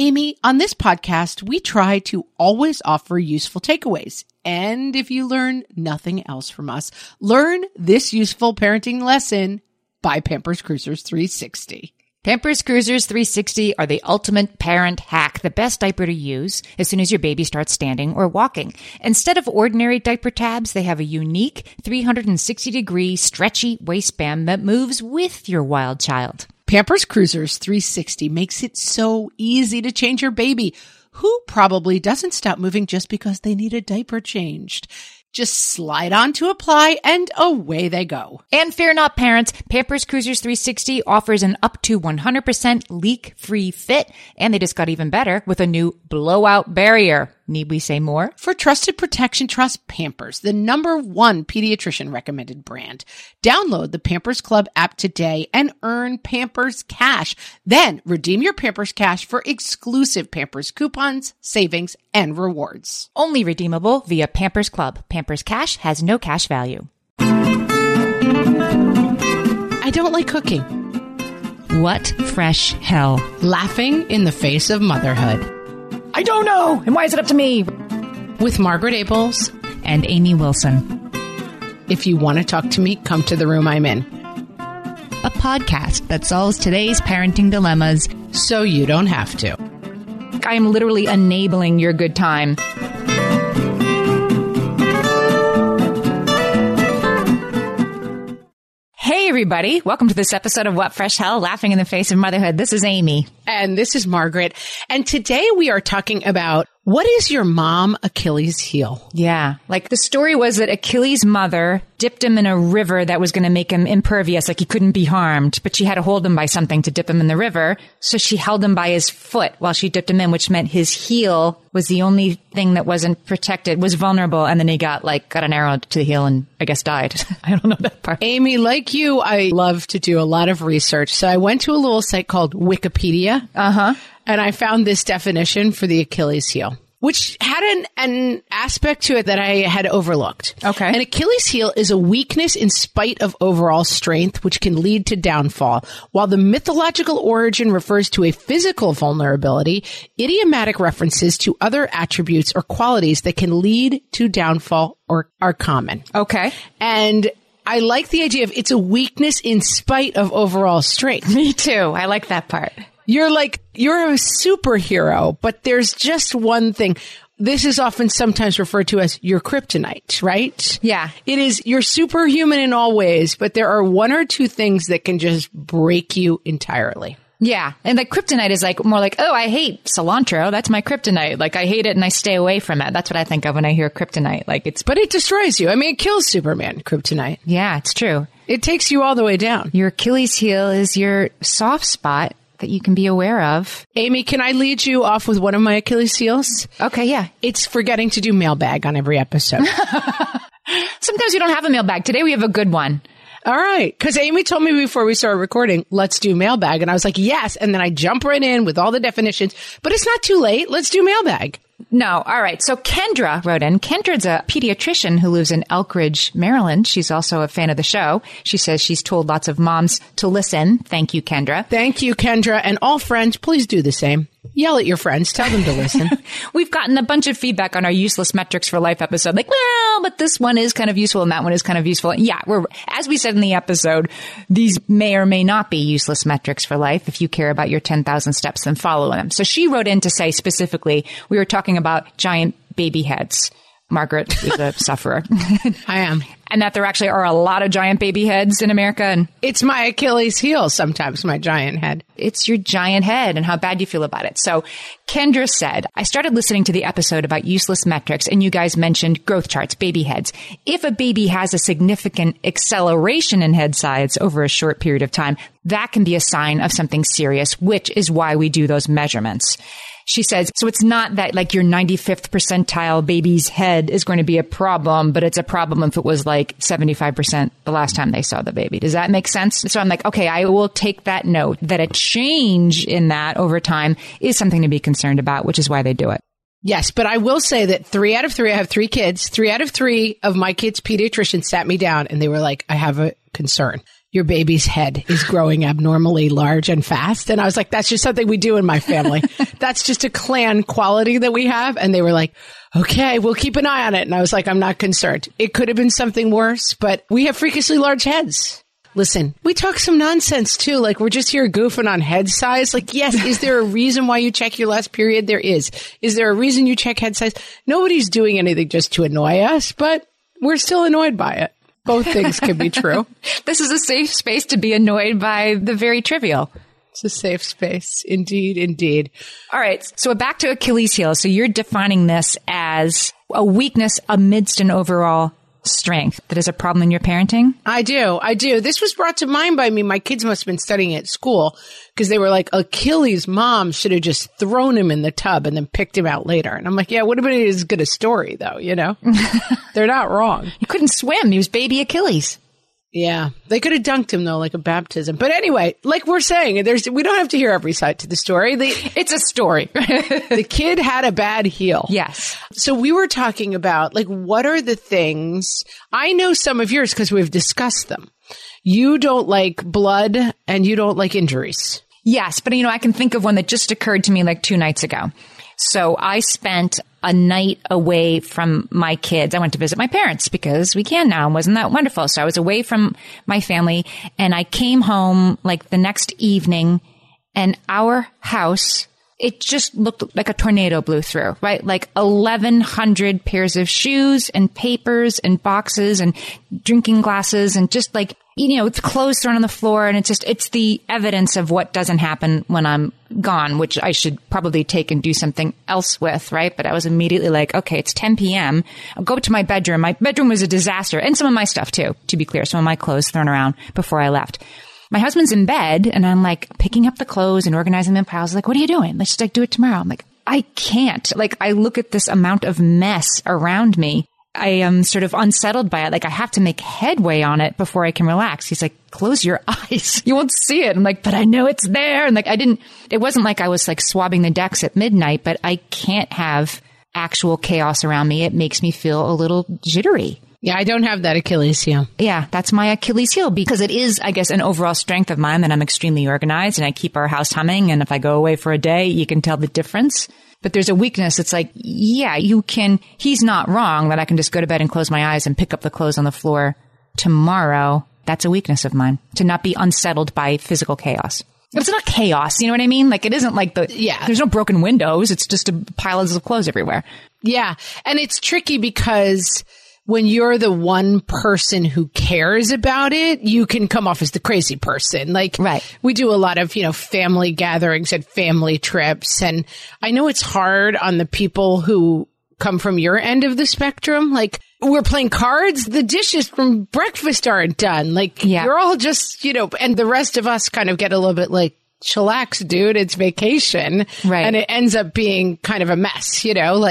Amy, on this podcast, we try to always offer useful takeaways. And if you learn nothing else from us, learn this useful parenting lesson by Pampers Cruisers 360. Pampers Cruisers 360 are the ultimate parent hack, the best diaper to use as soon as your baby starts standing or walking. Instead of ordinary diaper tabs, they have a unique 360-degree stretchy waistband that moves with your wild child. Pampers Cruisers 360 makes it so easy to change your baby, who probably doesn't stop moving just because they need a diaper changed. Just slide on to apply and away they go. And fear not, parents, Pampers Cruisers 360 offers an up to 100% leak-free fit, and they just got even better with a new blowout barrier. Need we say more? For trusted protection, trust Pampers, the #1 pediatrician recommended brand. Download the Pampers Club app today and earn Pampers Cash. Then redeem your Pampers Cash for exclusive Pampers coupons, savings, and rewards. Only redeemable via Pampers Club. Pampers Cash has no cash value. I don't like cooking. What fresh hell? Laughing in the face of motherhood. I don't know. And why is it up to me? With Margaret Abels and Amy Wilson. If you want to talk to me, come to the room I'm in. A podcast that solves today's parenting dilemmas so you don't have to. I am literally enabling your good time. Hey, everybody. Welcome to this episode of What Fresh Hell, Laughing in the Face of Motherhood. This is Amy. And this is Margaret. And today we are talking about what is your mom Achilles heel? Yeah. Like the story was that Achilles' mother dipped him in a river that was going to make him impervious, like he couldn't be harmed, but she had to hold him by something to dip him in the river. So she held him by his foot while she dipped him in, which meant his heel was the only thing that wasn't protected, was vulnerable. And then he got an arrow to the heel and I guess died. I don't know that part. Amy, like you, I love to do a lot of research. So I went to a little site called Wikipedia. And I found this definition for the Achilles heel, which had an aspect to it that I had overlooked. Okay. An Achilles heel is a weakness in spite of overall strength, which can lead to downfall. While the mythological origin refers to a physical vulnerability, idiomatic references to other attributes or qualities that can lead to downfall are common. Okay. And I like the idea of it's a weakness in spite of overall strength. Me too. I like that part. You're a superhero, but there's just one thing. This is often sometimes referred to as your kryptonite, right? Yeah. It is, you're superhuman in all ways, but there are one or two things that can just break you entirely. Yeah. And like kryptonite is like more like, oh, I hate cilantro. That's my kryptonite. Like I hate it and I stay away from it. That's what I think of when I hear kryptonite. But it destroys you. I mean, it kills Superman, kryptonite. Yeah, it's true. It takes you all the way down. Your Achilles heel is your soft spot that you can be aware of. Amy, can I lead you off with one of my Achilles heels? Okay, yeah. It's forgetting to do mailbag on every episode. Sometimes we don't have a mailbag. Today we have a good one. All right. Because Amy told me before we started recording, let's do mailbag. And I was like, yes. And then I jump right in with all the definitions. But it's not too late. Let's do mailbag. No. All right. So Kendra wrote in. Kendra's a pediatrician who lives in Elkridge, Maryland. She's also a fan of the show. She says she's told lots of moms to listen. Thank you, Kendra. Thank you, Kendra. And all friends, please do the same. Yell at your friends. Tell them to listen. We've gotten a bunch of feedback on our Useless Metrics for Life episode. Like, well, but this one is kind of useful and that one is kind of useful. Yeah, as we said in the episode, these may or may not be useless metrics for life. If you care about your 10,000 steps, then follow them. So she wrote in to say specifically, we were talking about giant baby heads. Margaret is a sufferer. I am. And that there actually are a lot of giant baby heads in America. And it's my Achilles heel sometimes, my giant head. It's your giant head and how bad you feel about it. So Kendra said, I started listening to the episode about useless metrics and you guys mentioned growth charts, baby heads. If a baby has a significant acceleration in head size over a short period of time, that can be a sign of something serious, which is why we do those measurements. She says, so it's not that like your 95th percentile baby's head is going to be a problem, but it's a problem if it was like 75% the last time they saw the baby. Does that make sense? So I'm like, okay, I will take that note that a change in that over time is something to be concerned about, which is why they do it. Yes, but I will say that 3 out of 3, I have 3 kids, 3 out of 3 of my kids' pediatricians sat me down and they were like, I have a concern. your baby's head is growing abnormally large and fast. And I was like, that's just something we do in my family. That's just a clan quality that we have. And they were like, okay, we'll keep an eye on it. And I was like, I'm not concerned. It could have been something worse, but we have freakishly large heads. Listen, we talk some nonsense too. Like, we're just here goofing on head size. Like, yes, is there a reason why you check your last period? There is. Is there a reason you check head size? Nobody's doing anything just to annoy us, but we're still annoyed by it. Both things can be true. This is a safe space to be annoyed by the very trivial. It's a safe space. Indeed, indeed. All right. So back to Achilles heel. So you're defining this as a weakness amidst an overall strength that is a problem in your parenting? I do. This was brought to mind by me. My kids must have been studying at school because they were like, Achilles' mom should have just thrown him in the tub and then picked him out later. And I'm like, yeah, would have been as good a story though, you know? They're not wrong. He couldn't swim. He was baby Achilles. Yeah. They could have dunked him though, like a baptism. But anyway, like we're saying, we don't have to hear every side to the story. It's a story. The kid had a bad heel. Yes. So we were talking about, like, what are the things, I know some of yours because we've discussed them. You don't like blood and you don't like injuries. Yes. But, I can think of one that just occurred to me like 2 nights ago. So I spent a night away from my kids. I went to visit my parents because we can now. Wasn't that wonderful? So I was away from my family and I came home like the next evening and our house, it just looked like a tornado blew through, right? Like 1,100 pairs of shoes and papers and boxes and drinking glasses and just like, with clothes thrown on the floor. And it's the evidence of what doesn't happen when I'm gone, which I should probably take and do something else with, right? But I was immediately like, okay, it's 10 p.m. I'll go to my bedroom. My bedroom was a disaster. And some of my stuff too, to be clear. Some of my clothes thrown around before I left. My husband's in bed and I'm like picking up the clothes and organizing them in piles. Like, what are you doing? Let's just do it tomorrow. I'm like, I can't. Like, I look at this amount of mess around me. I am sort of unsettled by it. Like, I have to make headway on it before I can relax. He's like, close your eyes. You won't see it. I'm like, but I know it's there. And like, it wasn't like I was like swabbing the decks at midnight, but I can't have actual chaos around me. It makes me feel a little jittery. Yeah, I don't have that Achilles heel. Yeah, that's my Achilles heel because it is, I guess, an overall strength of mine that I'm extremely organized and I keep our house humming. And if I go away for a day, you can tell the difference. But there's a weakness. It's like, yeah, he's not wrong that I can just go to bed and close my eyes and pick up the clothes on the floor tomorrow. That's a weakness of mine, to not be unsettled by physical chaos. But it's not chaos. You know what I mean? Like, it isn't like there's no broken windows. It's just a piles of clothes everywhere. Yeah. And it's tricky because when you're the one person who cares about it, you can come off as the crazy person. Like, right. We do a lot of, family gatherings and family trips. And I know it's hard on the people who come from your end of the spectrum. Like, we're playing cards. The dishes from breakfast aren't done. Like, You're all just, and the rest of us kind of get a little bit like, chillax, dude. It's vacation. Right. And it ends up being kind of a mess,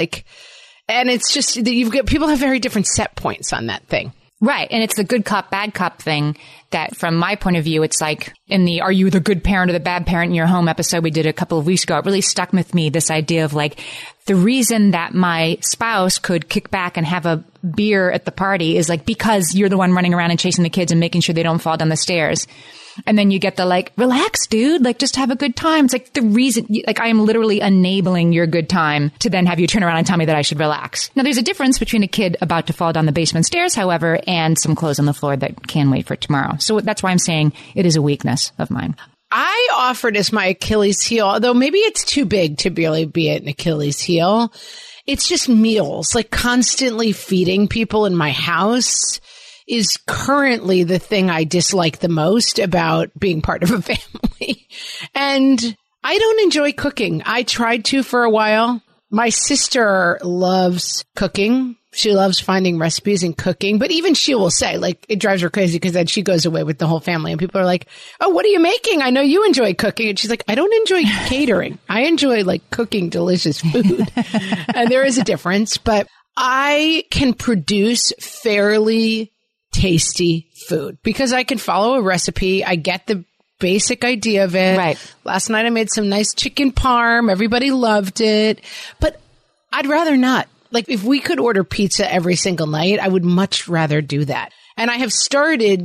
And it's just that people have very different set points on that thing. Right. And it's the good cop, bad cop thing that from my point of view, it's like in the Are You the Good Parent or the Bad Parent in Your Home episode we did a couple of weeks ago, it really stuck with me, this idea of like the reason that my spouse could kick back and have a beer at the party is like because you're the one running around and chasing the kids and making sure they don't fall down the stairs. And then you get the like, relax, dude, like just have a good time. It's like the reason, like I am literally enabling your good time to then have you turn around and tell me that I should relax. Now there's a difference between a kid about to fall down the basement stairs, however, and some clothes on the floor that can wait for tomorrow. So that's why I'm saying it is a weakness of mine. I offered as my Achilles heel, although maybe it's too big to really be an Achilles heel. It's just meals, like constantly feeding people in my house is currently the thing I dislike the most about being part of a family. And I don't enjoy cooking. I tried to for a while. My sister loves cooking. She loves finding recipes and cooking, but even she will say, like, it drives her crazy because then she goes away with the whole family and people are like, oh, what are you making? I know you enjoy cooking. And she's like, I don't enjoy catering. I enjoy like cooking delicious food. And there is a difference, but I can produce fairly tasty food because I can follow a recipe. I get the basic idea of it. Right. Last night I made some nice chicken parm. Everybody loved it, but I'd rather not. Like if we could order pizza every single night, I would much rather do that. And I have started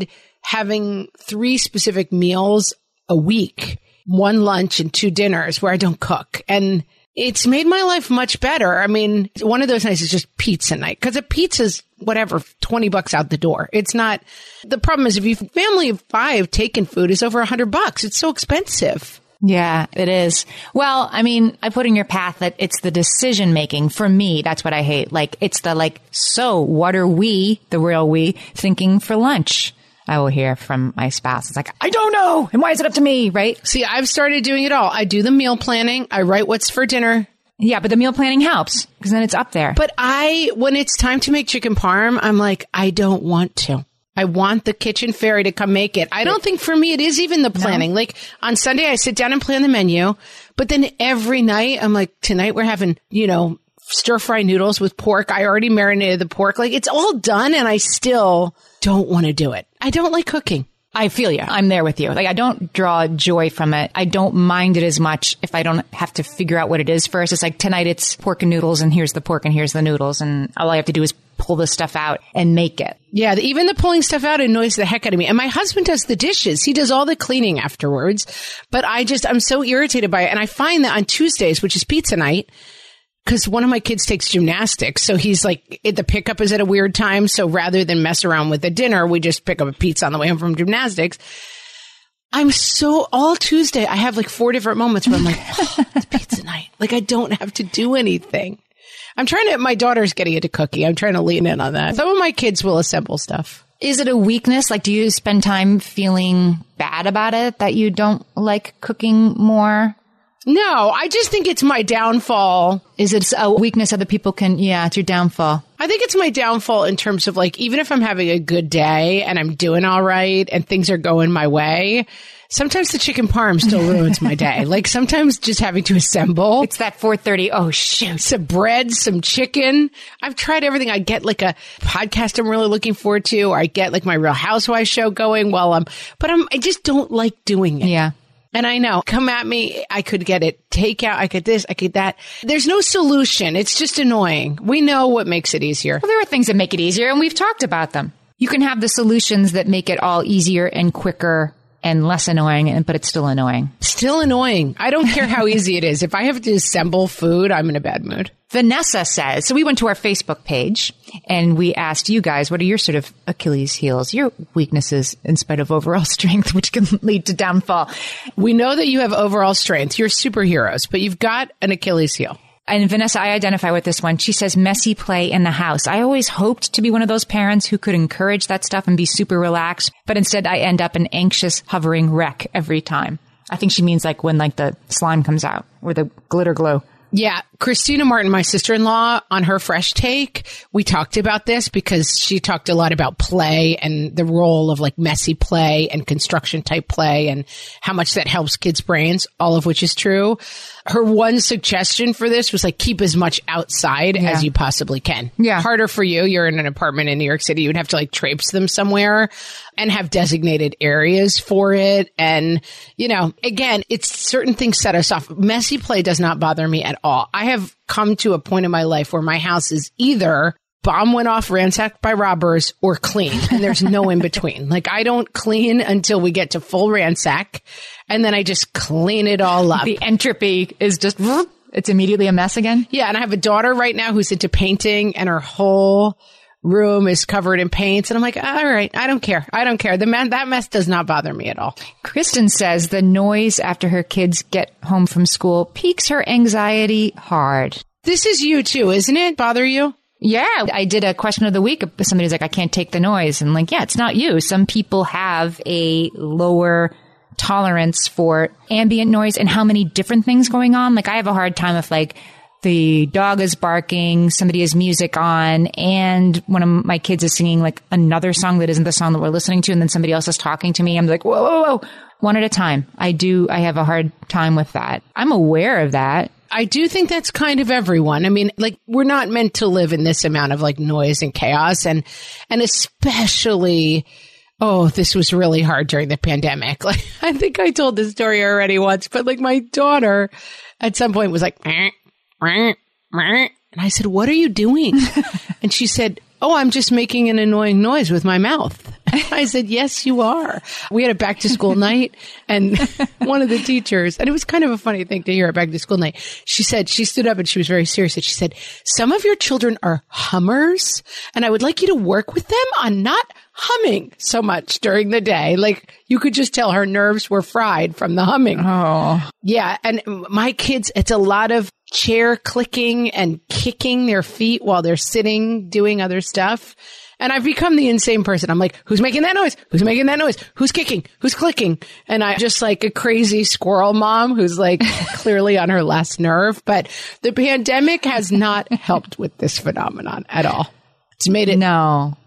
having 3 specific meals a week, 1 lunch and 2 dinners where I don't cook. And it's made my life much better. I mean, one of those nights is just pizza night, because a pizza's whatever, $20 out the door. It's not, the problem is if you family of 5 taking food is over $100. It's so expensive. Yeah, it is. Well, I mean, I put in your path that it's the decision making. For me, that's what I hate. Like, it's the so what are we, the real we, thinking for lunch? I will hear from my spouse. It's like, I don't know. And why is it up to me? Right? See, I've started doing it all. I do the meal planning. I write what's for dinner. Yeah, but the meal planning helps because then it's up there. But when it's time to make chicken parm, I'm like, I don't want to. I want the kitchen fairy to come make it. I don't think for me it is even the planning. No. Like on Sunday, I sit down and plan the menu. But then every night, I'm like, tonight we're having, stir fry noodles with pork. I already marinated the pork. Like, it's all done and I still don't want to do it. I don't like cooking. I feel you. I'm there with you. Like, I don't draw joy from it. I don't mind it as much if I don't have to figure out what it is first. It's like tonight it's pork and noodles and here's the pork and here's the noodles. And all I have to do is pull the stuff out and make it. Yeah, even the pulling stuff out annoys the heck out of me. And my husband does the dishes. He does all the cleaning afterwards. But I'm so irritated by it. And I find that on Tuesdays, which is pizza night, because one of my kids takes gymnastics. So he's like, the pickup is at a weird time. So rather than mess around with the dinner, we just pick up a pizza on the way home from gymnastics. All Tuesday, I have 4 different moments where I'm like, it's pizza night. Like, I don't have to do anything. My daughter's getting into cooking. I'm trying to lean in on that. Some of my kids will assemble stuff. Is it a weakness? Like, do you spend time feeling bad about it, that you don't like cooking more? No, I just think it's my downfall. Is it a weakness other people can, it's your downfall? I think it's my downfall in terms of even if I'm having a good day and I'm doing all right and things are going my way, sometimes the chicken parm still ruins my day. Sometimes just having to assemble. It's that 4:30. Oh, shoot. Some bread, some chicken. I've tried everything. I get a podcast I'm really looking forward to, or I get my Real Housewives show going I just don't like doing it. Yeah. And I know, come at me, I could get it takeout, I could this, I could that. There's no solution. It's just annoying. We know what makes it easier. Well, there are things that make it easier, and we've talked about them. You can have the solutions that make it all easier and quicker and less annoying, but it's still annoying. Still annoying. I don't care how easy it is. If I have to assemble food, I'm in a bad mood. Vanessa says, so we went to our Facebook page and we asked you guys, what are your sort of Achilles heels, your weaknesses in spite of overall strength, which can lead to downfall? We know that you have overall strength. You're superheroes, but you've got an Achilles heel. And Vanessa, I identify with this one. She says, messy play in the house. I always hoped to be one of those parents who could encourage that stuff and be super relaxed, but instead I end up an anxious, hovering wreck every time. I think she means when the slime comes out or the glitter glue. Yeah. Christina Martin, my sister-in-law, on her Fresh Take, we talked about this because she talked a lot about play and the role of messy play and construction type play and how much that helps kids' brains, all of which is true. Her one suggestion for this was keep as much outside as you possibly can. Yeah. Harder for you. You're in an apartment in New York City. You would have to traipse them somewhere and have designated areas for it. And, again, it's certain things set us off. Messy play does not bother me at all. I have come to a point in my life where my house is either bomb went off, ransacked by robbers, or clean. And there's no in between. I don't clean until we get to full ransack. And then I just clean it all up. The entropy is just, it's immediately a mess again. Yeah. And I have a daughter right now who's into painting and her whole room is covered in paints. And I'm like, all right, I don't care. That mess does not bother me at all. Kristen says the noise after her kids get home from school piques her anxiety hard. This is you too, isn't it? Bother you? Yeah. I did a question of the week. Somebody's like, I can't take the noise. And I'm like, yeah, it's not you. Some people have a lower tolerance for ambient noise and how many different things going on. I have a hard time if the dog is barking, somebody has music on, and one of my kids is singing another song that isn't the song that we're listening to, and then somebody else is talking to me. I'm like, whoa, whoa, whoa. One at a time. I have a hard time with that. I'm aware of that. I do think that's kind of everyone. I mean, we're not meant to live in this amount of noise and chaos, and especially, this was really hard during the pandemic. I think I told this story already once, but my daughter at some point was like, and I said, what are you doing? And she said, I'm just making an annoying noise with my mouth. I said, yes, you are. We had a back to school night, and one of the teachers, and it was kind of a funny thing to hear at back to school night. She said, she stood up and she was very serious. And she said, some of your children are hummers, and I would like you to work with them on not humming so much during the day. Like, you could just tell her nerves were fried from the humming. Oh. Yeah. And my kids, it's a lot of chair clicking and kicking their feet while they're sitting, doing other stuff. And I've become the insane person. I'm like, who's making that noise? Who's making that noise? Who's kicking? Who's clicking? And I'm just like a crazy squirrel mom who's like clearly on her last nerve. But the pandemic has not helped with this phenomenon at all. It's made it. No.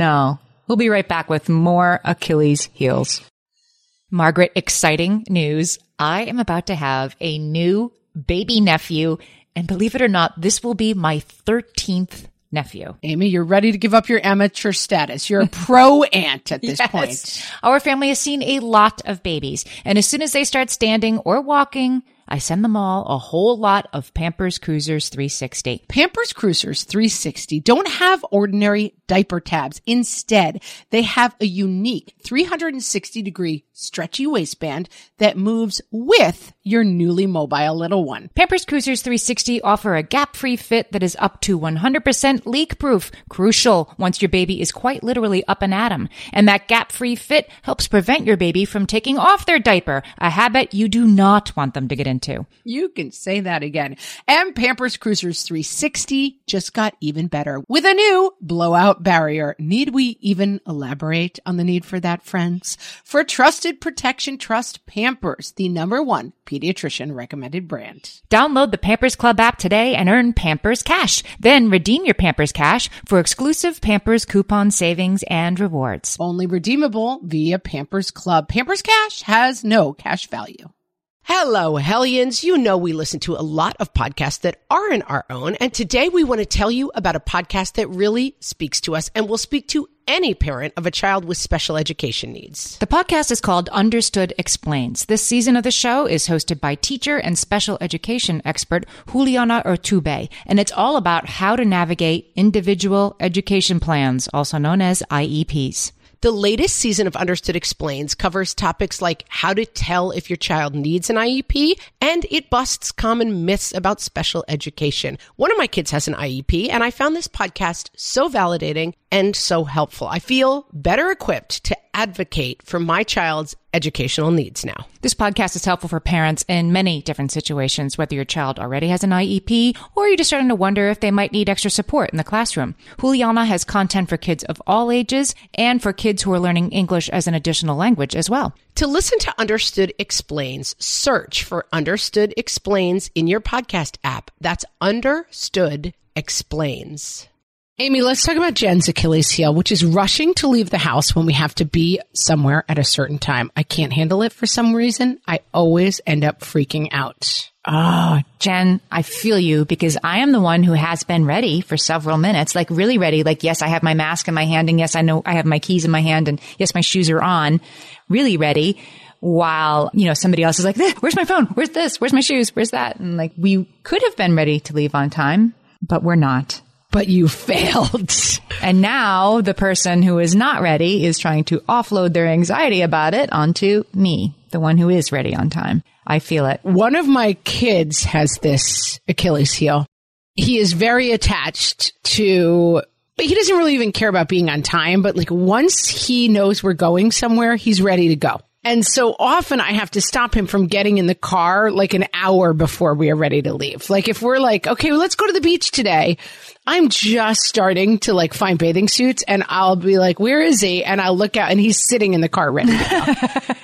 We'll be right back with more Achilles heels. Margaret, exciting news. I am about to have a new baby nephew. And believe it or not, this will be my 13th nephew. Amy, you're ready to give up your amateur status. You're a pro aunt at this point. Our family has seen a lot of babies. And as soon as they start standing or walking, I send them all a whole lot of Pampers Cruisers 360. Pampers Cruisers 360 don't have ordinary diaper tabs. Instead, they have a unique 360-degree stretchy waistband that moves with your newly mobile little one. Pampers Cruisers 360 offer a gap-free fit that is up to 100% leak-proof. Crucial once your baby is quite literally up and at 'em. And that gap-free fit helps prevent your baby from taking off their diaper, a habit you do not want them to get into. You can say that again. And Pampers Cruisers 360 just got even better with a new blowout barrier. Need we even elaborate on the need for that, friends? For trusted protection, trust Pampers, the #1 pediatrician recommended brand. Download the Pampers Club app today and earn Pampers Cash. Then redeem your Pampers Cash for exclusive Pampers coupon savings and rewards. Only redeemable via Pampers Club. Pampers Cash has no cash value. Hello, Hellions. You know we listen to a lot of podcasts that aren't our own, and today we want to tell you about a podcast that really speaks to us and will speak to any parent of a child with special education needs. The podcast is called Understood Explains. This season of the show is hosted by teacher and special education expert Juliana Urtubey, and it's all about how to navigate individual education plans, also known as IEPs. The latest season of Understood Explains covers topics like how to tell if your child needs an IEP, and it busts common myths about special education. One of my kids has an IEP, and I found this podcast so validating and so helpful. I feel better equipped to advocate for my child's educational needs now. This podcast is helpful for parents in many different situations, whether your child already has an IEP or you're just starting to wonder if they might need extra support in the classroom. Juliana has content for kids of all ages and for kids who are learning English as an additional language as well. To listen to Understood Explains, search for Understood Explains in your podcast app. That's Understood Explains. Amy, let's talk about Jen's Achilles heel, which is rushing to leave the house when we have to be somewhere at a certain time. I can't handle it for some reason. I always end up freaking out. Oh, Jen, I feel you because I am the one who has been ready for several minutes, like really ready. Like, yes, I have my mask in my hand, and yes, I know I have my keys in my hand, and yes, my shoes are on, really ready. While, somebody else is like, where's my phone? Where's this? Where's my shoes? Where's that? And like, we could have been ready to leave on time, but we're not. But you failed. And now the person who is not ready is trying to offload their anxiety about it onto me, the one who is ready on time. I feel it. One of my kids has this Achilles heel. He is very attached to, but he doesn't really even care about being on time. But like once he knows we're going somewhere, he's ready to go. And so often I have to stop him from getting in the car like an hour before we are ready to leave. Like if we're like, okay, well, let's go to the beach today. I'm just starting to like find bathing suits and I'll be like, where is he? And I'll look out and he's sitting in the car ready to go.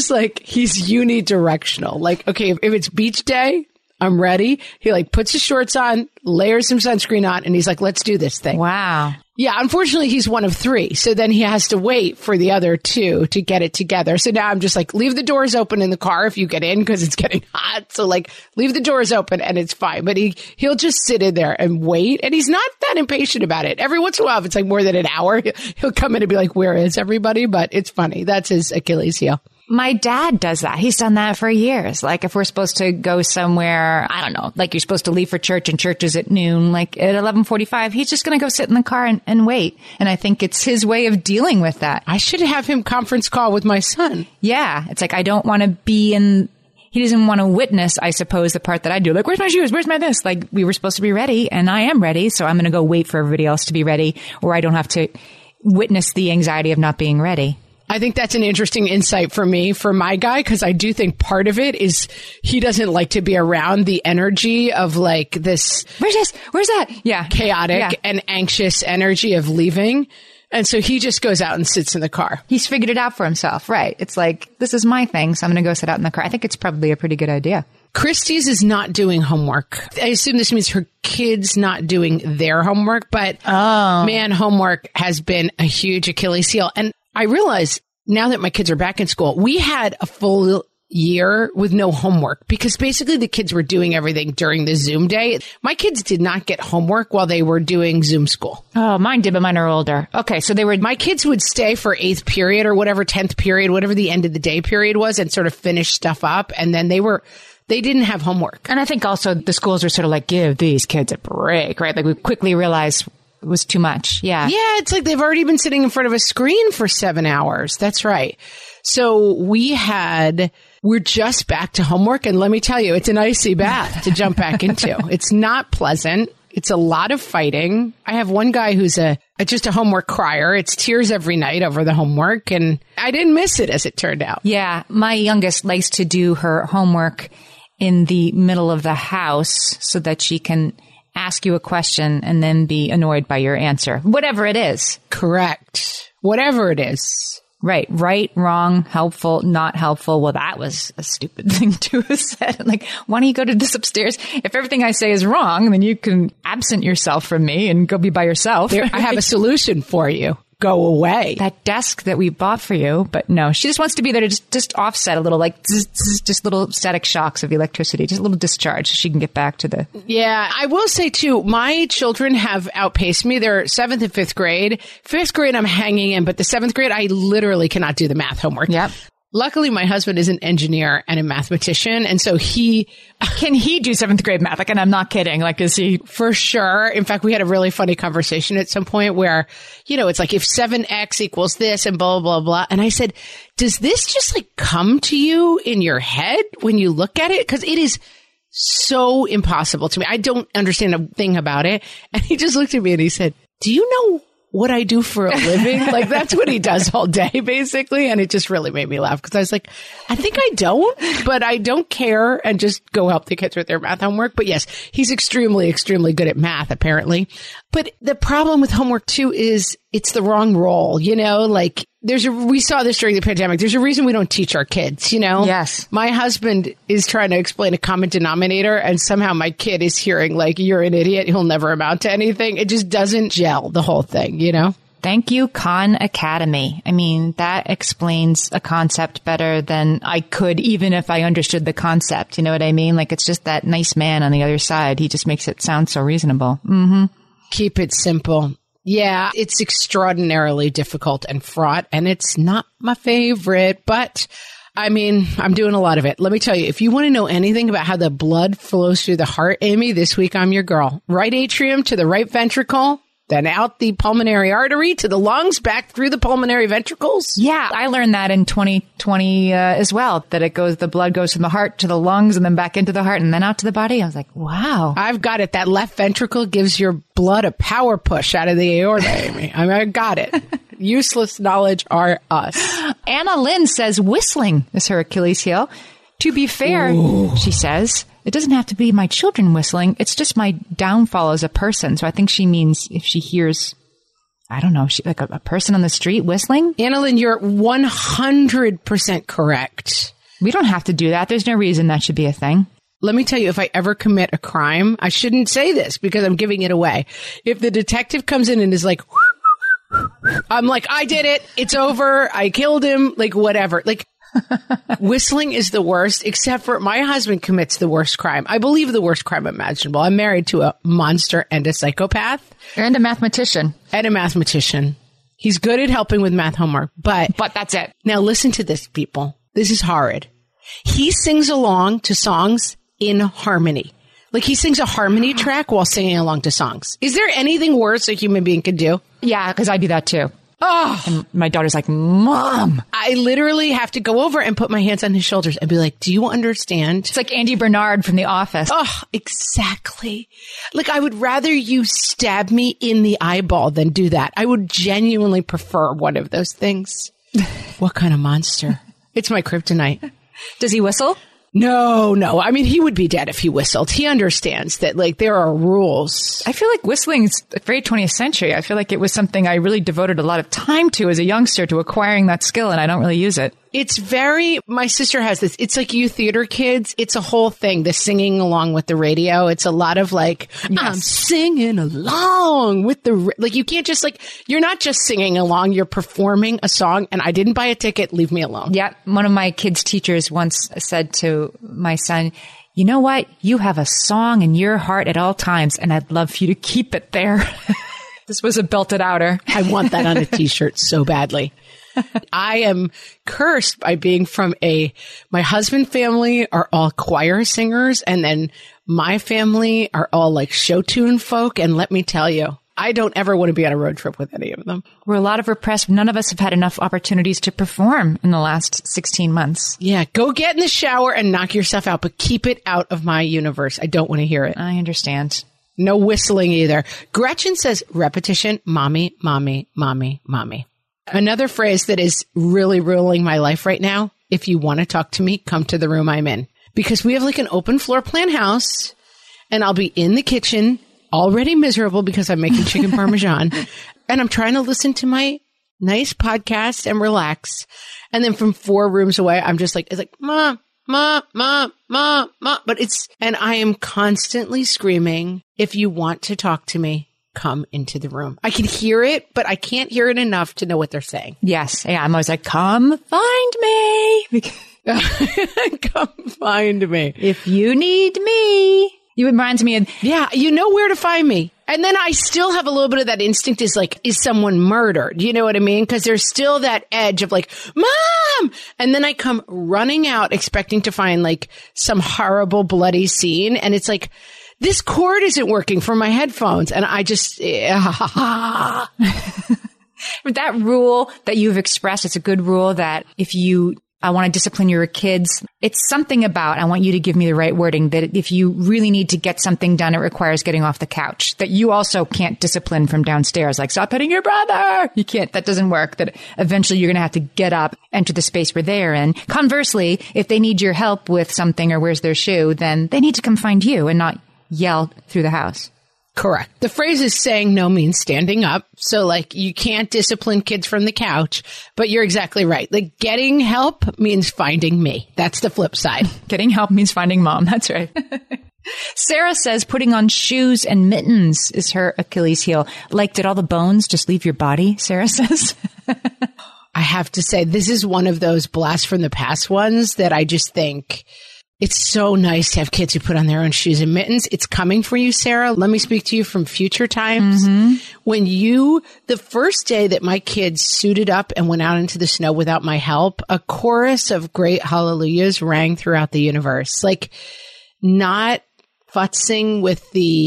He's unidirectional. Like, okay, if it's beach day, I'm ready. He like puts his shorts on, layers some sunscreen on, and he's like, let's do this thing. Wow. Yeah, unfortunately, he's one of three. So then he has to wait for the other two to get it together. So now I'm just like, leave the doors open in the car if you get in because it's getting hot. So like, leave the doors open and it's fine. But he'll just sit in there and wait. And he's not that impatient about it. Every once in a while, if it's like more than an hour, he'll come in and be like, where is everybody? But it's funny. That's his Achilles heel. My dad does that. He's done that for years. Like if we're supposed to go somewhere, I don't know, like you're supposed to leave for church and church is at noon, like at 11:45, he's just going to go sit in the car and wait. And I think it's his way of dealing with that. I should have him conference call with my son. Yeah. It's like, I don't want to be in, he doesn't want to witness, I suppose, the part that I do. Like, where's my shoes? Where's my this? Like, we were supposed to be ready and I am ready. So I'm going to go wait for everybody else to be ready, or I don't have to witness the anxiety of not being ready. I think that's an interesting insight for me, for my guy, because I do think part of it is he doesn't like to be around the energy of like this. Where's this? Where's that? Yeah. Chaotic and anxious energy of leaving. And so he just goes out and sits in the car. He's figured it out for himself. Right. It's like, this is my thing, so I'm going to go sit out in the car. I think it's probably a pretty good idea. Christie's is not doing homework. I assume this means her kids not doing their homework, but man, homework has been a huge Achilles heel. And I realize now that my kids are back in school, we had a full year with no homework because basically the kids were doing everything during the Zoom day. My kids did not get homework while they were doing Zoom school. Oh, mine did, but mine are older. Okay, so my kids would stay for 8th period or whatever, 10th period, whatever the end of the day period was, and sort of finish stuff up. And then they didn't have homework. And I think also the schools are sort of like, give these kids a break, right? Like we quickly realized it was too much. Yeah. Yeah. It's like they've already been sitting in front of a screen for 7 hours. That's right. So we're just back to homework. And let me tell you, it's an icy bath to jump back into. It's not pleasant. It's a lot of fighting. I have one guy who's just a homework crier. It's tears every night over the homework. And I didn't miss it, as it turned out. Yeah. My youngest likes to do her homework in the middle of the house so that she can ask you a question and then be annoyed by your answer. Whatever it is. Correct. Whatever it is. Right, wrong, helpful, not helpful. Well, that was a stupid thing to have said. Like, why don't you go to this upstairs? If everything I say is wrong, then you can absent yourself from me and go be by yourself. I have a solution for you. Go away. That desk that we bought for you. But no, she just wants to be there to just offset a little, like just little static shocks of electricity, just a little discharge so she can get back to the... Yeah, I will say too, my children have outpaced me. They're 7th and 5th grade. 5th grade, I'm hanging in, but the 7th grade, I literally cannot do the math homework. Yep. Luckily, my husband is an engineer and a mathematician. And so can he do 7th grade math? Like, and I'm not kidding. Like, is he? For sure. In fact, we had a really funny conversation at some point where, it's like if 7x equals this and blah, blah, blah. And I said, does this just like come to you in your head when you look at it? Because it is so impossible to me. I don't understand a thing about it. And he just looked at me and he said, do you know what I do for a living? Like, that's what he does all day, basically. And it just really made me laugh because I was like, I think I don't, but I don't care, and just go help the kids with their math homework. But yes, he's extremely, extremely good at math, apparently. But the problem with homework too is it's the wrong role, like we saw this during the pandemic. There's a reason we don't teach our kids, Yes. My husband is trying to explain a common denominator, and somehow my kid is hearing like, you're an idiot. He'll never amount to anything. It just doesn't gel, the whole thing, Thank you, Khan Academy. I mean, that explains a concept better than I could, even if I understood the concept. You know what I mean? Like, it's just that nice man on the other side. He just makes it sound so reasonable. Mm-hmm. Keep it simple. Yeah, it's extraordinarily difficult and fraught, and it's not my favorite, but I mean, I'm doing a lot of it. Let me tell you, if you want to know anything about how the blood flows through the heart, Amy, this week I'm your girl. Right atrium to the right ventricle, then out the pulmonary artery to the lungs, back through the pulmonary ventricles. Yeah, I learned that in 2020 as well, that the blood goes from the heart to the lungs and then back into the heart and then out to the body. I was like, wow. I've got it. That left ventricle gives your blood a power push out of the aorta, Amy. I mean, I got it. Useless knowledge are us. Anna Lynn says whistling is her Achilles heel. To be fair, she says, it doesn't have to be my children whistling. It's just my downfall as a person. So I think she means if she hears, I don't know, like a person on the street whistling. Annalyn, you're 100% correct. We don't have to do that. There's no reason that should be a thing. Let me tell you, if I ever commit a crime, I shouldn't say this because I'm giving it away. If the detective comes in and is like, I'm like, I did it. It's over. I killed him. Like, whatever. Like, whistling is the worst, except for my husband commits the worst crime. I believe the worst crime imaginable. I'm married to a monster and a psychopath. And a mathematician. He's good at helping with math homework, but that's it. Now listen to this, people. This is horrid. He sings along to songs in harmony. Like he sings a harmony track while singing along to songs. Is there anything worse a human being could do? Yeah, because I do that too. Oh, And my daughter's like, Mom. I literally have to go over and put my hands on his shoulders and be like, do you understand? It's like Andy Bernard from The Office. Oh, exactly. Like I would rather you stab me in the eyeball than do that. I would genuinely prefer one of those things. What kind of monster? It's my kryptonite. Does he whistle? No. I mean, he would be dead if he whistled. He understands that, like, there are rules. I feel like whistling is very 20th century. I feel like it was something I really devoted a lot of time to as a youngster, to acquiring that skill, and I don't really use it. It's my sister has this. It's like you theater kids. It's a whole thing. The singing along with the radio. It's a lot of like, I'm singing along with like, you can't just like, you're not just singing along. You're performing a song and I didn't buy a ticket. Leave me alone. Yeah. One of my kids' teachers once said to my son, you know what? You have a song in your heart at all times and I'd love for you to keep it there. This was a belted outer. I want that on a t-shirt so badly. I am cursed by being from my husband family are all choir singers and then my family are all like show tune folk. And let me tell you, I don't ever want to be on a road trip with any of them. We're a lot of repressed. None of us have had enough opportunities to perform in the last 16 months. Yeah. Go get in the shower and knock yourself out, but keep it out of my universe. I don't want to hear it. I understand. No whistling either. Gretchen says repetition, mommy, mommy, mommy, mommy. Another phrase that is really ruling my life right now. If you want to talk to me, come to the room I'm in. Because we have like an open floor plan house and I'll be in the kitchen already miserable because I'm making chicken parmesan and I'm trying to listen to my nice podcast and relax. And then from 4 rooms away, I'm just like, it's like, Ma. But and I am constantly screaming, if you want to talk to me, come into the room. I can hear it, but I can't hear it enough to know what they're saying. Yes. Yeah. I'm always like, come find me. Come find me. If you need me. You reminds me of, yeah, you know where to find me. And then I still have a little bit of that instinct is like, is someone murdered? You know what I mean? Because there's still that edge of like, Mom! And then I come running out expecting to find like some horrible bloody scene. And it's like, this cord isn't working for my headphones. And I just, that rule that you've expressed, it's a good rule that if I want to discipline your kids. It's something about, I want you to give me the right wording, that if you really need to get something done, it requires getting off the couch. That you also can't discipline from downstairs, like, stop hitting your brother. You can't, that doesn't work. That eventually you're going to have to get up, enter the space where they're in. Conversely, if they need your help with something or where's their shoe, then they need to come find you and not yell through the house. Correct. The phrase is saying no means standing up. So like you can't discipline kids from the couch, but you're exactly right. Like getting help means finding me. That's the flip side. Getting help means finding Mom. That's right. Sarah says putting on shoes and mittens is her Achilles heel. Like, did all the bones just leave your body? Sarah says. I have to say, this is one of those blast from the past ones that I just think it's so nice to have kids who put on their own shoes and mittens. It's coming for you, Sarah. Let me speak to you from future times. Mm-hmm. When the first day that my kids suited up and went out into the snow without my help, a chorus of great hallelujahs rang throughout the universe. Like, not futzing with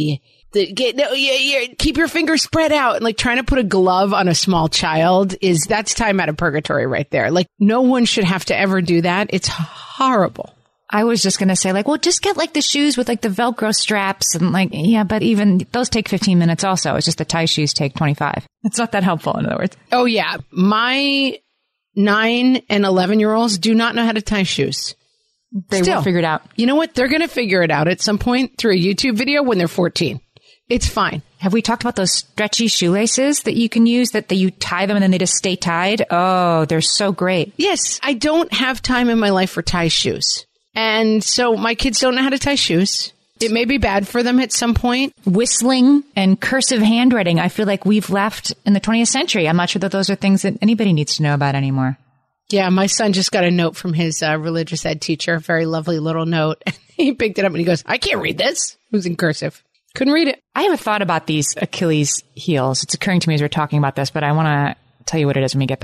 keep your fingers spread out and like trying to put a glove on a small child that's time out of purgatory right there. Like, no one should have to ever do that. It's horrible. I was just going to say, like, well, just get like the shoes with like the Velcro straps and like, yeah, but even those take 15 minutes also. It's just the tie shoes take 25. It's not that helpful, in other words. Oh, yeah. My 9 and 11-year-olds do not know how to tie shoes. They will figure it out. You know what? They're going to figure it out at some point through a YouTube video when they're 14. It's fine. Have we talked about those stretchy shoelaces that you can use that you tie them and then they just stay tied? Oh, they're so great. Yes. I don't have time in my life for tie shoes. And so my kids don't know how to tie shoes. It may be bad for them at some point. Whistling and cursive handwriting, I feel like we've left in the 20th century. I'm not sure that those are things that anybody needs to know about anymore. Yeah, my son just got a note from his religious ed teacher, a very lovely little note. He picked it up and he goes, I can't read this. It was in cursive. Couldn't read it. I have a thought about these Achilles heels. It's occurring to me as we're talking about this, but I want to tell you what it is when we get back.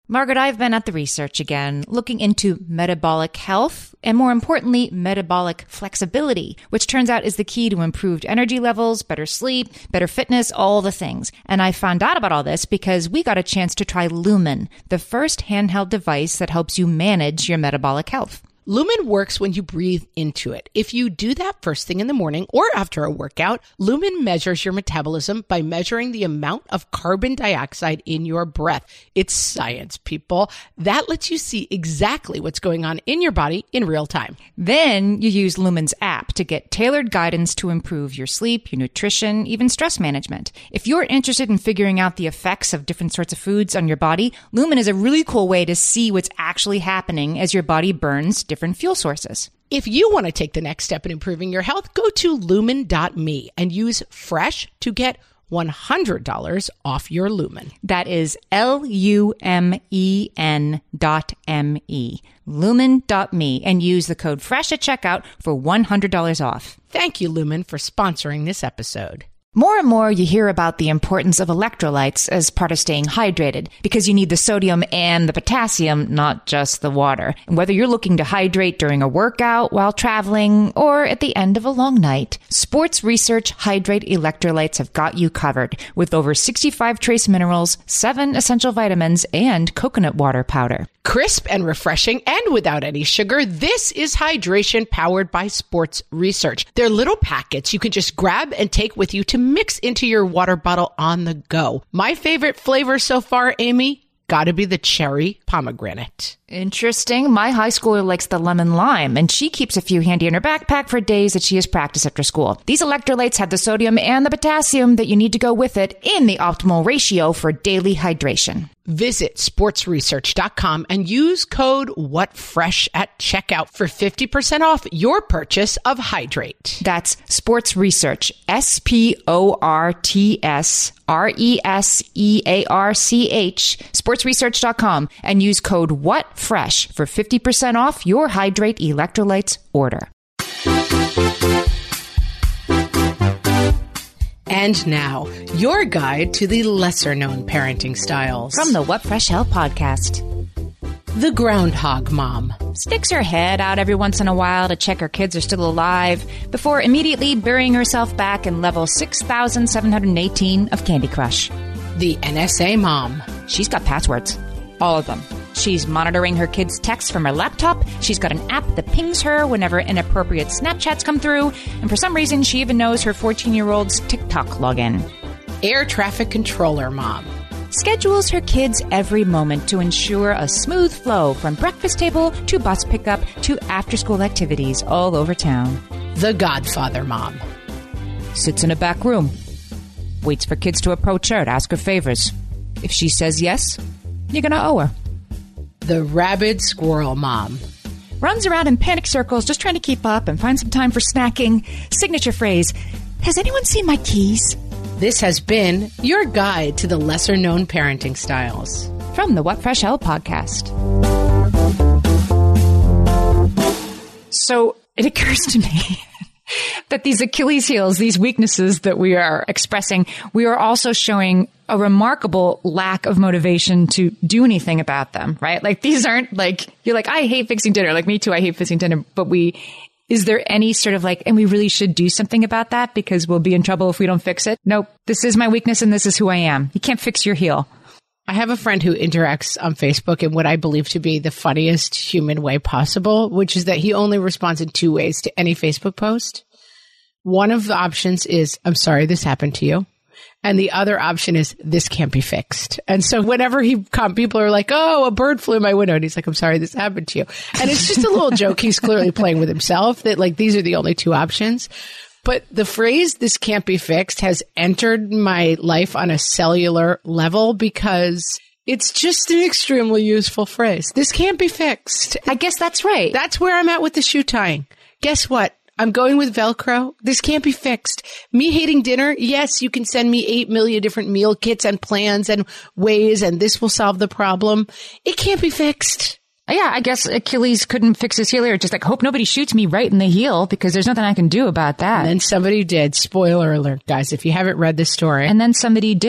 Margaret, I've been at the research again, looking into metabolic health and, more importantly, metabolic flexibility, which turns out is the key to improved energy levels, better sleep, better fitness, all the things. And I found out about all this because we got a chance to try Lumen, the first handheld device that helps you manage your metabolic health. Lumen works when you breathe into it. If you do that first thing in the morning or after a workout, Lumen measures your metabolism by measuring the amount of carbon dioxide in your breath. It's science, people. That lets you see exactly what's going on in your body in real time. Then you use Lumen's app to get tailored guidance to improve your sleep, your nutrition, even stress management. If you're interested in figuring out the effects of different sorts of foods on your body, Lumen is a really cool way to see what's actually happening as your body burns different fuel sources. If you want to take the next step in improving your health, go to lumen.me and use FRESH to get $100 off your Lumen. That is LUMEN.ME. Lumen.me, and use the code FRESH at checkout for $100 off. Thank you, Lumen, for sponsoring this episode. More and more you hear about the importance of electrolytes as part of staying hydrated because you need the sodium and the potassium, not just the water. And whether you're looking to hydrate during a workout, while traveling, or at the end of a long night, Sports Research Hydrate Electrolytes have got you covered with over 65 trace minerals, 7 essential vitamins, and coconut water powder. Crisp and refreshing and without any sugar, this is hydration powered by Sports Research. They're little packets you can just grab and take with you to mix into your water bottle on the go. My favorite flavor so far, Amy, gotta be the cherry pomegranate. Interesting. My high schooler likes the lemon lime, and she keeps a few handy in her backpack for days that she has practice after school. These electrolytes have the sodium and the potassium that you need to go with it in the optimal ratio for daily hydration. Visit sportsresearch.com and use code WhatFresh at checkout for 50% off your purchase of Hydrate. That's Sports Research, SPORTSRESEARCH, sportsresearch.com, and use code WhatFresh for 50% off your Hydrate electrolytes order. And now, your guide to the lesser-known parenting styles. From the What Fresh Hell podcast. The Groundhog Mom sticks her head out every once in a while to check her kids are still alive before immediately burying herself back in level 6,718 of Candy Crush. The NSA Mom. She's got passwords. All of them. She's monitoring her kids' texts from her laptop. She's got an app that pings her whenever inappropriate Snapchats come through. And for some reason, she even knows her 14-year-old's TikTok login. Air Traffic Controller Mom. Schedules her kids every moment to ensure a smooth flow from breakfast table to bus pickup to after-school activities all over town. The Godfather Mom. Sits in a back room. Waits for kids to approach her to ask her favors. If she says yes, you're going to owe her. The Rabid Squirrel Mom. Runs around in panic circles just trying to keep up and find some time for snacking. Signature phrase, has anyone seen my keys? This has been your guide to the lesser-known parenting styles. From the What Fresh Hell podcast. So it occurs to me that these Achilles heels, these weaknesses that we are expressing, we are also showing a remarkable lack of motivation to do anything about them, right? Like these aren't like, you're like, I hate fixing dinner. Like me too, I hate fixing dinner. But is there any sort of like, and we really should do something about that because we'll be in trouble if we don't fix it? Nope. This is my weakness and this is who I am. You can't fix your heel. I have a friend who interacts on Facebook in what I believe to be the funniest human way possible, which is that he only responds in 2 ways to any Facebook post. One of the options is, I'm sorry this happened to you. And the other option is, this can't be fixed. And so whenever people are like, oh, a bird flew in my window. And he's like, I'm sorry this happened to you. And it's just a little joke. He's clearly playing with himself that like, these are the only 2 options. But the phrase, this can't be fixed, has entered my life on a cellular level because it's just an extremely useful phrase. This can't be fixed. I guess that's right. That's where I'm at with the shoe tying. Guess what? I'm going with Velcro. This can't be fixed. Me hating dinner. Yes, you can send me 8 million different meal kits and plans and ways, and this will solve the problem. It can't be fixed. Yeah, I guess Achilles couldn't fix his heel. Just like, hope nobody shoots me right in the heel because there's nothing I can do about that. And then somebody did. Spoiler alert, guys, if you haven't read this story. And then somebody did.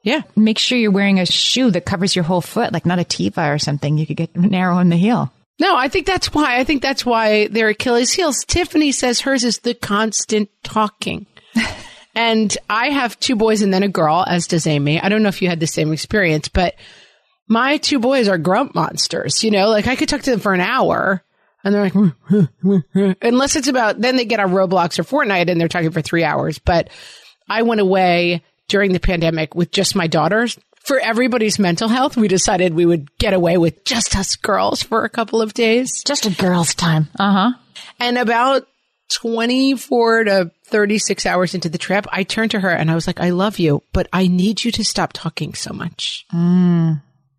Yeah. Make sure you're wearing a shoe that covers your whole foot, like not a Teva or something. You could get narrow in the heel. No, I think that's why they're Achilles heels. Tiffany says hers is the constant talking. And I have 2 boys and then a girl, as does Amy. I don't know if you had the same experience, but my 2 boys are grump monsters. You know, like I could talk to them for an hour and they're like, unless it's about, then they get on Roblox or Fortnite and they're talking for 3 hours. But I went away during the pandemic with just my daughters. For everybody's mental health, we decided we would get away with just us girls for a couple of days. Just a girl's time. And about 24 to 36 hours into the trip, I turned to her and I was like, I love you, but I need you to stop talking so much. And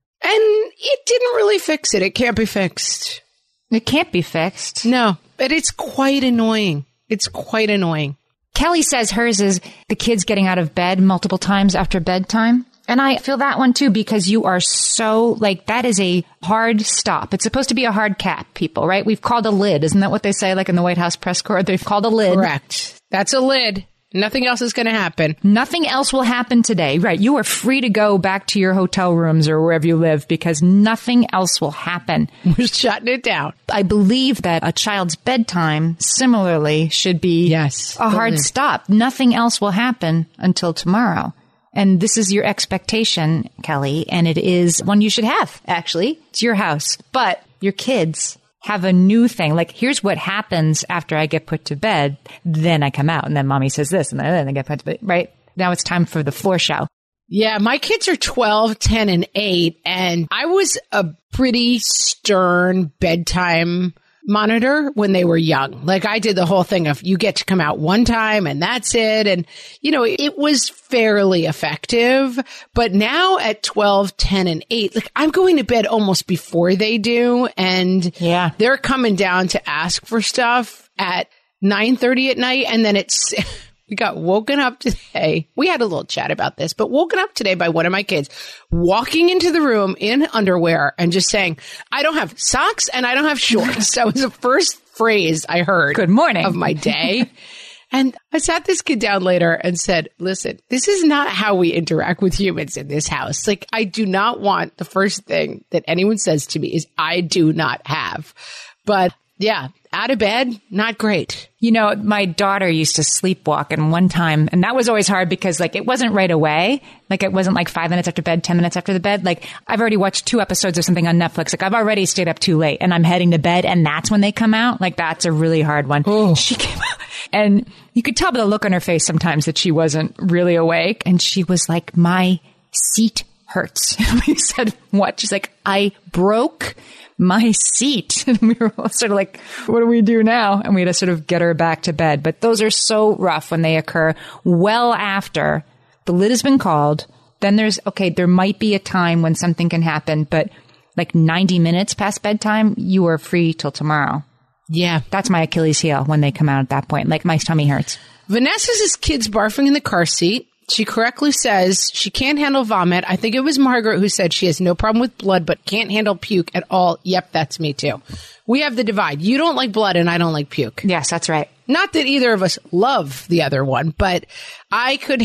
it didn't really fix it. It can't be fixed. It can't be fixed. No, but it's quite annoying. It's quite annoying. Kelly says hers is the kids getting out of bed multiple times after bedtime. And I feel that one too, because you are so, like, that is a hard stop. It's supposed to be a hard cap, people, right? We've called a lid. Isn't that what they say, like in the White House press corps? They've called a lid. Correct. That's a lid. Nothing else is going to happen. Nothing else will happen today. Right. You are free to go back to your hotel rooms or wherever you live because nothing else will happen. We're shutting it down. I believe that a child's bedtime similarly should be a hard stop. Nothing else will happen until tomorrow. And this is your expectation, Kelly, and it is one you should have, actually. It's your house. But your kids have a new thing. Like, here's what happens after I get put to bed. Then I come out, and then mommy says this, and then I get put to bed, right? Now it's time for the floor show. Yeah, my kids are 12, 10, and 8, and I was a pretty stern bedtime monitor when they were young. Like I did the whole thing of you get to come out one time and that's it. And, you know, it was fairly effective. But now at 12, 10 and 8, like I'm going to bed almost before they do. And they're coming down to ask for stuff at 9:30 at night. And then it's, we got woken up today. We had a little chat about this, but woken up today by one of my kids walking into the room in underwear and just saying, I don't have socks and I don't have shorts. That was the first phrase I heard. Good morning. Of my day. And I sat this kid down later and said, listen, this is not how we interact with humans in this house. Like, I do not want the first thing that anyone says to me is I do not have. But yeah, out of bed, not great. You know, my daughter used to sleepwalk, and one time, and that was always hard because like it wasn't right away. Like it wasn't like 5 minutes after bed, 10 minutes after the bed. Like I've already watched 2 episodes of something on Netflix. Like I've already stayed up too late and I'm heading to bed and that's when they come out. Like that's a really hard one. Oh. She came out and you could tell by the look on her face sometimes that she wasn't really awake. And she was like, my seat hurts. We said, what? She's like, I broke my seat. And we were sort of like, what do we do now? And we had to sort of get her back to bed. But those are so rough when they occur well after the lid has been called. Then there's, okay, there might be a time when something can happen, but like 90 minutes past bedtime, you are free till tomorrow. Yeah. That's my Achilles heel when they come out at that point. Like my tummy hurts. Vanessa's kids barfing in the car seat. She correctly says she can't handle vomit. I think it was Margaret who said she has no problem with blood, but can't handle puke at all. Yep, that's me too. We have the divide. You don't like blood and I don't like puke. Yes, that's right. Not that either of us love the other one, but I would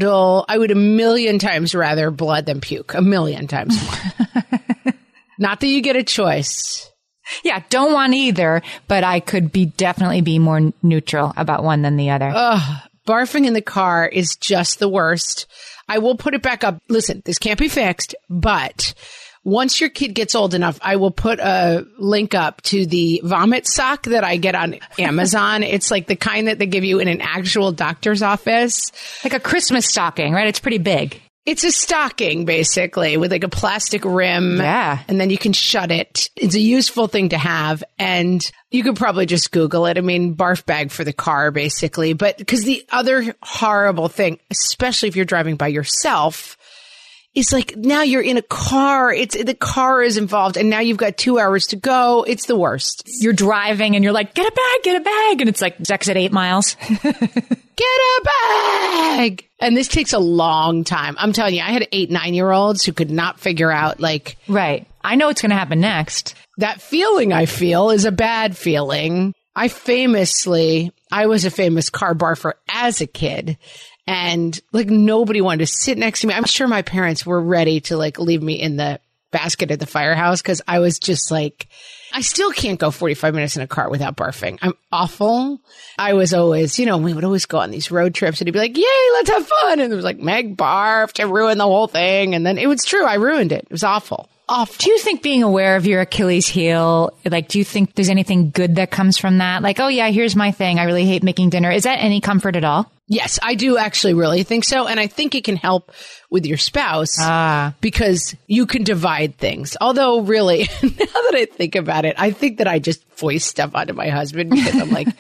a million times rather blood than puke. A million times more. Not that you get a choice. Yeah, don't want either, but I could definitely be more neutral about one than the other. Ugh. Barfing in the car is just the worst. I will put it back up. Listen, this can't be fixed, but once your kid gets old enough, I will put a link up to the vomit sock that I get on Amazon. It's like the kind that they give you in an actual doctor's office. Like a Christmas stocking, right? It's pretty big. It's a stocking, basically, with like a plastic rim. Yeah. And then you can shut it. It's a useful thing to have. And you could probably just Google it. I mean, barf bag for the car, basically. But because the other horrible thing, especially if you're driving by yourself, is like now you're in a car. The car is involved. And now you've got 2 hours to go. It's the worst. You're driving and you're like, get a bag. And it's like, exit 8 miles. Get a bag. And this takes a long time. I'm telling you, I had 8, 9-year-olds who could not figure out like. Right. I know what's going to happen next. That feeling I feel is a bad feeling. I was a famous car barfer as a kid. And like nobody wanted to sit next to me. I'm sure my parents were ready to like leave me in the basket at the firehouse because I was just like, I still can't go 45 minutes in a car without barfing. I'm awful. I was always, we would always go on these road trips and he'd be like, yay, let's have fun. And it was like, Meg barfed, I ruined the whole thing. And then it was true. I ruined it. It was awful. Awful. Do you think being aware of your Achilles heel, like, do you think there's anything good that comes from that? Like, oh yeah, here's my thing. I really hate making dinner. Is that any comfort at all? Yes, I do actually really think so. And I think it can help with your spouse because you can divide things. Although really, now that I think about it, I think that I just voice stuff onto my husband because I'm like,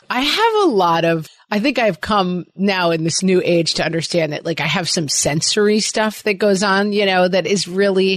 I think I've come now in this new age to understand that like I have some sensory stuff that goes on, that is really,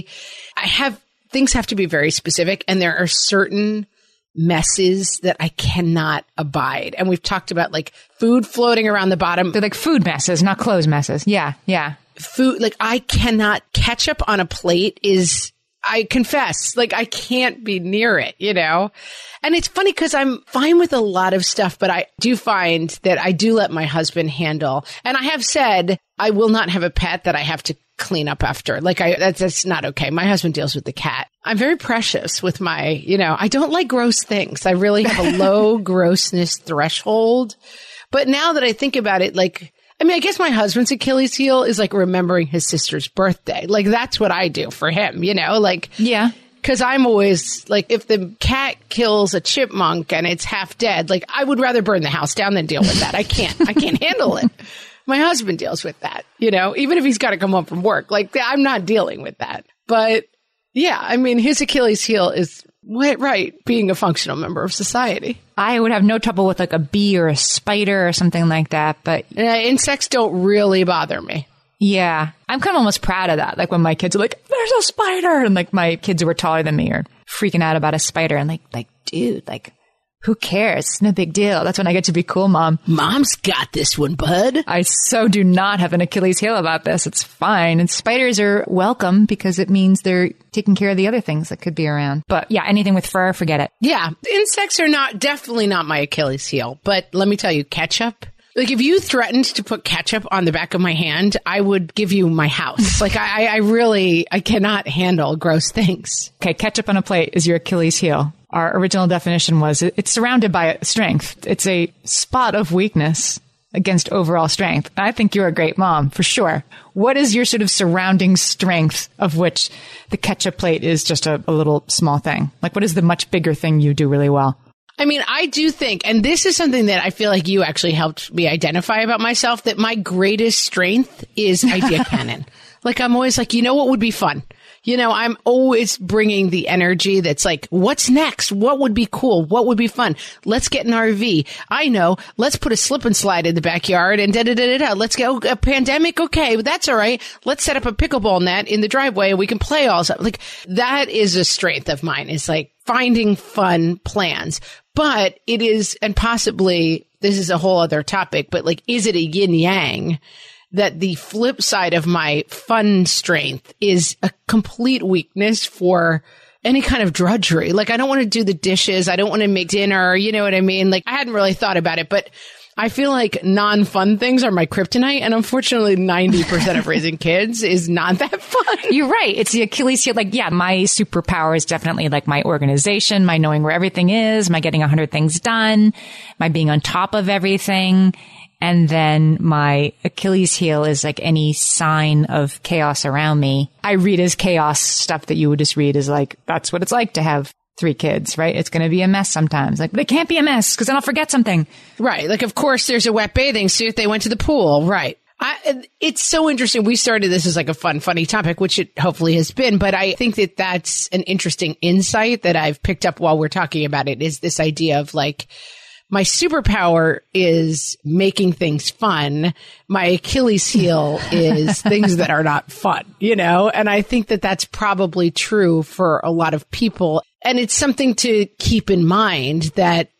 things have to be very specific and there are certain messes that I cannot abide. And we've talked about like food floating around the bottom. They're like food messes, not clothes messes. Yeah. Yeah. Food, like I cannot, ketchup on a plate I confess, like I can't be near it, And it's funny because I'm fine with a lot of stuff, but I do find that I do let my husband handle. And I have said I will not have a pet that I have to clean up after. Like that's not okay. My husband deals with the cat. I'm very precious with my, I don't like gross things. I really have a low grossness threshold. But now that I think about it, like, I guess my husband's Achilles heel is like remembering his sister's birthday. Like that's what I do for him, like. Yeah. Cause I'm always like, if the cat kills a chipmunk and it's half dead, like I would rather burn the house down than deal with that. I can't handle it. My husband deals with that, even if he's got to come home from work, like I'm not dealing with that. But yeah, his Achilles heel is being a functional member of society. I would have no trouble with like a bee or a spider or something like that, but insects don't really bother me. Yeah. I'm kind of almost proud of that. Like when my kids are like, there's a spider. And like my kids who are taller than me are freaking out about a spider. And like, dude, like, who cares? It's no big deal. That's when I get to be cool, Mom. Mom's got this one, bud. I so do not have an Achilles heel about this. It's fine. And spiders are welcome because it means they're taking care of the other things that could be around. But yeah, anything with fur, forget it. Yeah. Insects are definitely not my Achilles heel. But let me tell you, ketchup. Like if you threatened to put ketchup on the back of my hand, I would give you my house. Like I cannot handle gross things. Okay. Ketchup on a plate is your Achilles heel. Our original definition was it's surrounded by strength. It's a spot of weakness against overall strength. I think you're a great mom, for sure. What is your sort of surrounding strength of which the ketchup plate is just a little small thing? Like what is the much bigger thing you do really well? I do think, and this is something that I feel like you actually helped me identify about myself, that my greatest strength is idea cannon. Like I'm always like, what would be fun? I'm always bringing the energy that's like, what's next? What would be cool? What would be fun? Let's get an RV. I know. Let's put a slip and slide in the backyard and da-da-da-da-da. Let's go a pandemic. Okay. But that's all right. Let's set up a pickleball net in the driveway and we can play all stuff. Like that is a strength of mine. It's like finding fun plans, but it is, and possibly this is a whole other topic, but like, is it a yin yang? That the flip side of my fun strength is a complete weakness for any kind of drudgery. Like I don't want to do the dishes. I don't want to make dinner. You know what I mean? Like I hadn't really thought about it, but I feel like non-fun things are my kryptonite. And unfortunately, 90% of raising kids is not that fun. You're right. It's the Achilles heel. Like, yeah, my superpower is definitely like my organization, my knowing where everything is, my getting 100 things done, my being on top of everything. And then my Achilles heel is like any sign of chaos around me. I read as chaos stuff that you would just read as like, that's what it's like to have 3 kids, right? It's going to be a mess sometimes. Like, but it can't be a mess because then I'll forget something. Right. Like, of course, there's a wet bathing suit. They went to the pool. Right. It's so interesting. We started this as like a fun, funny topic, which it hopefully has been. But I think that that's an interesting insight that I've picked up while we're talking about it is this idea of like, my superpower is making things fun. My Achilles heel is things that are not fun, And I think that that's probably true for a lot of people. And it's something to keep in mind that,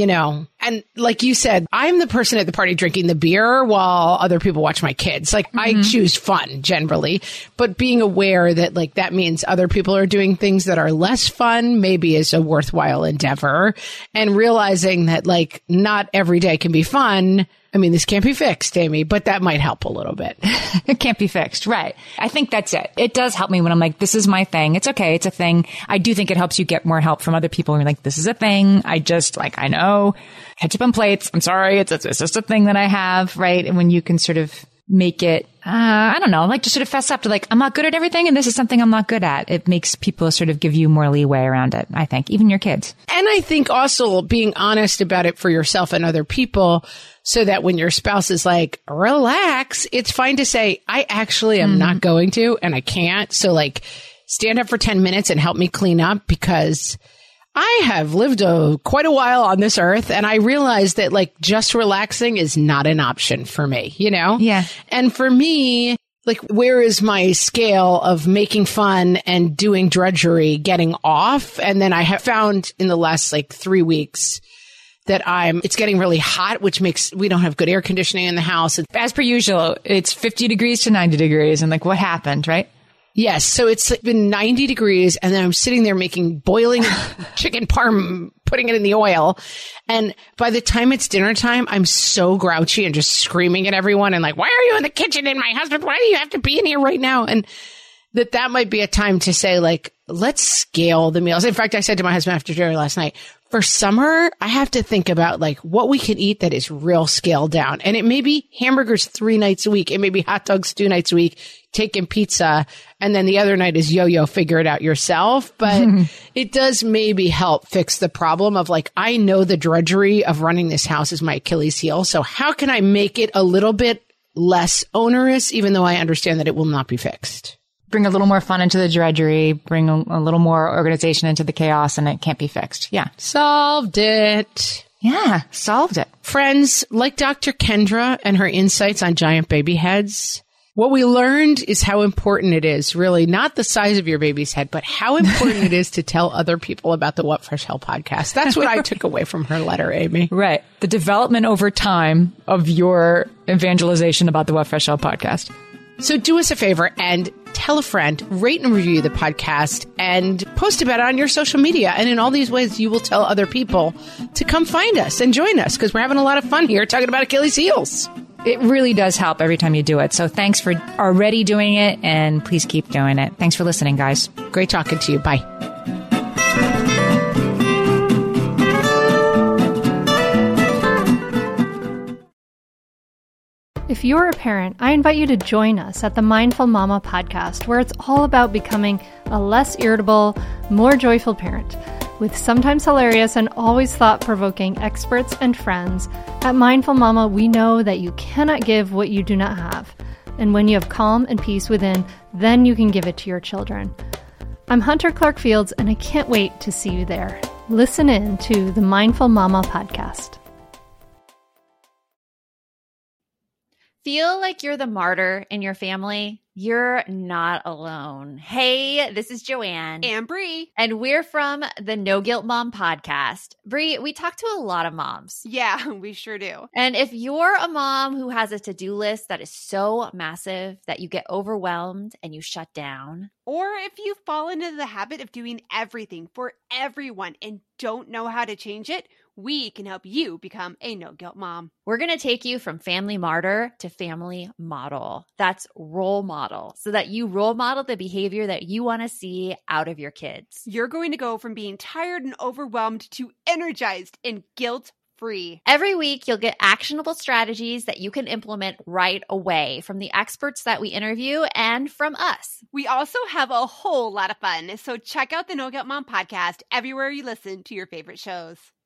and like you said, I'm the person at the party drinking the beer while other people watch my kids. Like I choose fun generally, but being aware that like that means other people are doing things that are less fun maybe is a worthwhile endeavor, and realizing that like not every day can be fun. I mean, this can't be fixed, Amy, but that might help a little bit. It can't be fixed. Right. I think that's it. It does help me when I'm like, this is my thing. It's okay. It's a thing. I do think it helps you get more help from other people. And you're like, this is a thing. I know. Ketchup and plates. I'm sorry. It's just a thing that I have. Right. And when you can sort of make it, I don't know, like just sort of fess up to like, I'm not good at everything and this is something I'm not good at. It makes people sort of give you more leeway around it, I think, even your kids. And I think also being honest about it for yourself and other people so that when your spouse is like, relax, it's fine to say, I actually am not going to and I can't. So like stand up for 10 minutes and help me clean up because I have lived quite a while on this earth and I realized that like just relaxing is not an option for me, you know? Yeah. And for me, like where is my scale of making fun and doing drudgery getting off? And then I have found in the last like 3 weeks that it's getting really hot, which makes, we don't have good air conditioning in the house. As per usual, it's 50 degrees to 90 degrees and like what happened, right? Yes. So it's been 90 degrees and then I'm sitting there making boiling chicken parm, putting it in the oil. And by the time it's dinner time, I'm so grouchy and just screaming at everyone and like, why are you in the kitchen? And my husband, why do you have to be in here right now? And that might be a time to say like, let's scale the meals. In fact, I said to my husband after dinner last night, for summer, I have to think about like what we can eat that is real scaled down. And it may be hamburgers 3 nights a week. It may be hot dogs 2 nights a week, taking pizza. And then the other night is yo-yo, figure it out yourself. But it does maybe help fix the problem of like, I know the drudgery of running this house is my Achilles heel. So how can I make it a little bit less onerous, even though I understand that it will not be fixed? Bring a little more fun into the drudgery, bring a little more organization into the chaos, and it can't be fixed. Yeah. Solved it. Yeah, solved it. Friends, like Dr. Kendra and her insights on giant baby heads, what we learned is how important it is, really, not the size of your baby's head, but how important it is to tell other people about the What Fresh Hell podcast. That's what I took away from her letter, Amy. Right. The development over time of your evangelization about the What Fresh Hell podcast. So do us a favor and tell a friend, rate and review the podcast, and post about it on your social media. And in all these ways, you will tell other people to come find us and join us because we're having a lot of fun here talking about Achilles heels. It really does help every time you do it. So thanks for already doing it, and please keep doing it. Thanks for listening, guys. Great talking to you. Bye. If you're a parent, I invite you to join us at the Mindful Mama podcast, where it's all about becoming a less irritable, more joyful parent. With sometimes hilarious and always thought-provoking experts and friends, at Mindful Mama, we know that you cannot give what you do not have. And when you have calm and peace within, then you can give it to your children. I'm Hunter Clark Fields, and I can't wait to see you there. Listen in to the Mindful Mama podcast. Feel like you're the martyr in your family? You're not alone. Hey, this is Joanne. And Bree. And we're from the No Guilt Mom podcast. Bree, we talk to a lot of moms. Yeah, we sure do. And if you're a mom who has a to-do list that is so massive that you get overwhelmed and you shut down, or if you fall into the habit of doing everything for everyone and don't know how to change it, we can help you become a no-guilt mom. we're going to take you from family martyr to family model. That's role model, so that you role model the behavior that you want to see out of your kids. You're going to go from being tired and overwhelmed to energized and guilt-free. Every week, you'll get actionable strategies that you can implement right away from the experts that we interview and from us. We also have a whole lot of fun, so check out the No Guilt Mom podcast everywhere you listen to your favorite shows.